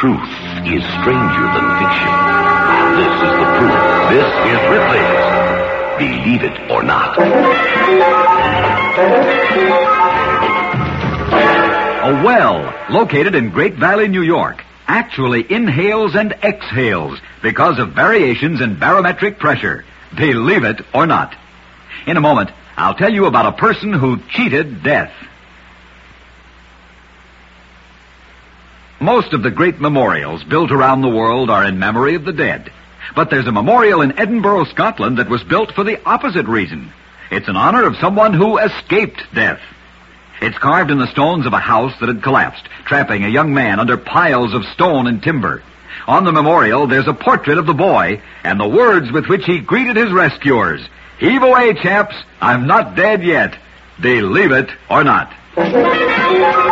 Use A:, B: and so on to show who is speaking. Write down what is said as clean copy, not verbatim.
A: Truth is stranger than fiction. This is the proof. This is Ripley's Believe It or Not.
B: A well located in Great Valley, New York, actually inhales and exhales because of variations in barometric pressure. Believe it or not. In a moment, I'll tell you about a person who cheated death. Most of the great memorials built around the world are in memory of the dead. But there's a memorial in Edinburgh, Scotland that was built for the opposite reason. It's in honor of someone who escaped death. It's carved in the stones of a house that had collapsed, trapping a young man under piles of stone and timber. On the memorial, there's a portrait of the boy and the words with which he greeted his rescuers. Heave away, chaps. I'm not dead yet. Believe it or not.